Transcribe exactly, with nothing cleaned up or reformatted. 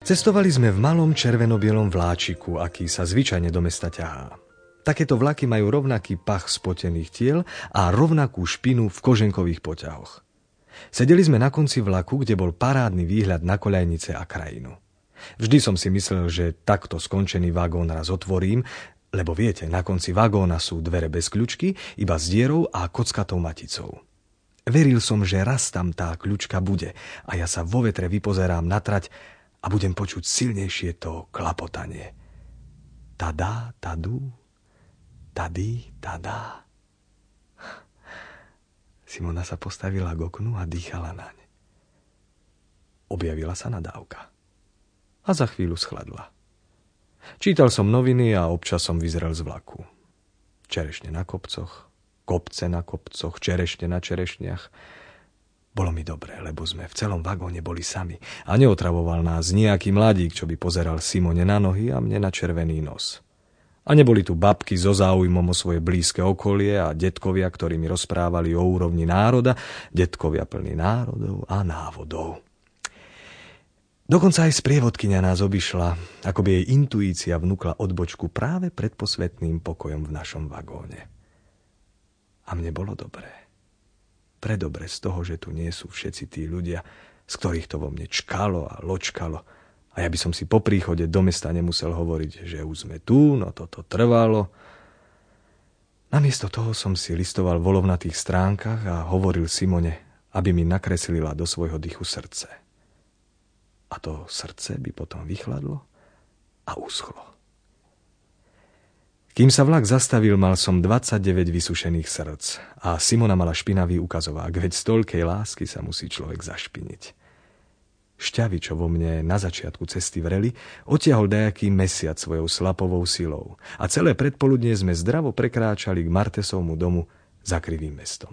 Cestovali sme v malom červeno-bielom vláčiku, aký sa zvyčajne do mesta ťahá. Takéto vlaky majú rovnaký pach spotených tiel a rovnakú špinu v koženkových poťahoch. Sedeli sme na konci vlaku, kde bol parádny výhľad na koľajnice a krajinu. Vždy som si myslel, že takto skončený vagón raz otvorím, lebo viete, na konci vagóna sú dvere bez kľučky, iba s dierou a kockatou maticou. Veril som, že raz tam tá kľučka bude a ja sa vo vetre vypozerám na trať a budem počuť silnejšie to klapotanie. Tada, tadu, tady, tada. Simona sa postavila k oknu a dýchala naň. Objavila sa nadávka. A za chvíľu schladla. Čítal som noviny a občas som vyzrel z vlaku. Čerešne na kopcoch, kopce na kopcoch, čerešne na čerešniach. Bolo mi dobre, lebo sme v celom vagóne boli sami a neotravoval nás nejaký mladík, čo by pozeral Simone na nohy a mne na červený nos. A neboli tu babky so záujmom o svoje blízke okolie a detkovia, ktorí mi rozprávali o úrovni národa, detkovia plní národov a návodov. Dokonca aj sprievodkyňa nás obišla, ako by jej intuícia vnúkla odbočku práve pred posvetným pokojom v našom vagóne. A mne bolo dobré. Predobre z toho, že tu nie sú všetci tí ľudia, z ktorých to vo mne čkalo a ločkalo. A ja by som si po príchode do mesta nemusel hovoriť, že už sme tu, no toto trvalo. Namiesto toho som si listoval v olovnatých stránkach a hovoril Simone, aby mi nakreslila do svojho dychu srdce. A to srdce by potom vychladlo a uschlo. Kým sa vlak zastavil, mal som dvadsaťdeväť vysušených srdc a Simona mala špinavý ukazovák, veď z toľkej lásky sa musí človek zašpiniť. Šťavy, čo vo mne na začiatku cesty vreli, odtiahol dajaký mesiac svojou slapovou silou a celé predpoludnie sme zdravo prekráčali k Martesovmu domu za Krivým mestom.